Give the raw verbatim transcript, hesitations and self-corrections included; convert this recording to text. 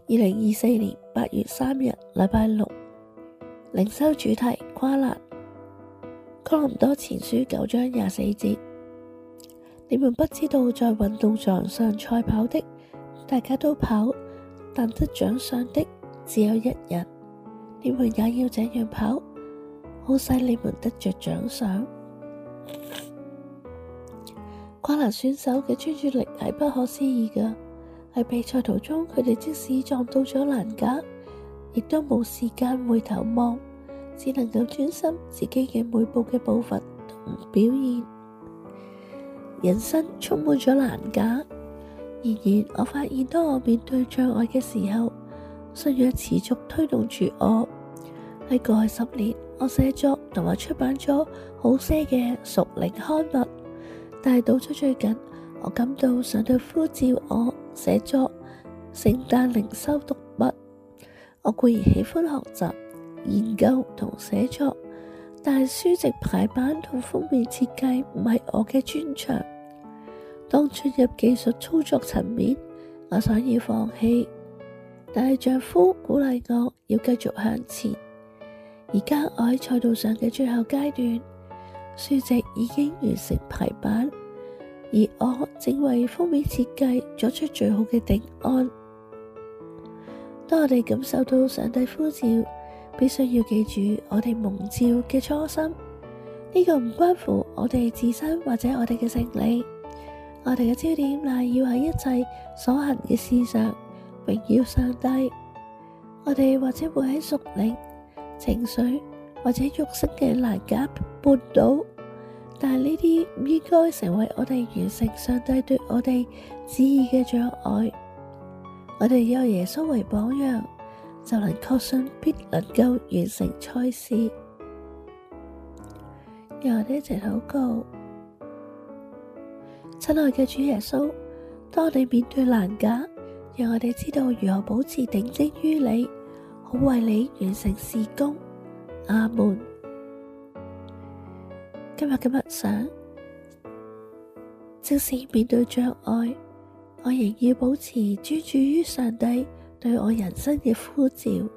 二零二四年八月三日，禮拜六，靈修主題跨欄。哥林多前書九章廿四節，你們不知道在運動場上賽跑的，大家都跑，但得獎賞的只有一人。你們也要這樣跑，好使你們得着獎賞。跨欄選手嘅專注力係不可思議㗎。喺比賽途中，佢哋即使撞到咗欄架，亦都冇時間回頭望，只能夠專心自己嘅每步嘅步伐同表現。人生充滿咗欄架，然而我發現當我面對障礙嘅時候，信仰持續推動住我。喺過去十年，我寫作同埋出版咗好些嘅屬靈刊物，但係到咗最近，我感到上帝呼召我寫作聖誕靈修讀物。我固然喜歡學習、研究同寫作，但係書籍排版同封面設計唔係我嘅專長。當進入技術操作層面，我想要放棄，但係丈夫鼓勵我要繼續向前。而家我喺賽道上嘅最後階段，書籍已經完成排版，而我正為封面設計作出最好嘅定案。當我哋感受到上帝呼召，必須要記住我哋蒙召嘅初心。呢個唔關乎我哋自身或者我哋嘅勝利，我哋嘅焦點乃係要喺一切所行嘅事上榮耀上帝。我哋或者會喺屬靈、情緒或者肉身嘅欄架絆倒，但係呢啲唔應該成為我哋完成上帝對我哋旨意嘅障礙。我哋有耶穌為榜樣，就能確信必能夠完成賽事。讓我哋一齊禱告。親愛嘅主耶穌，當我哋面對欄架，讓我哋知道如何保持定睛於你，好為你完成事工。阿門。今日嘅默想，即使面對障礙，我仍要保持專注於上帝對我人生嘅呼召。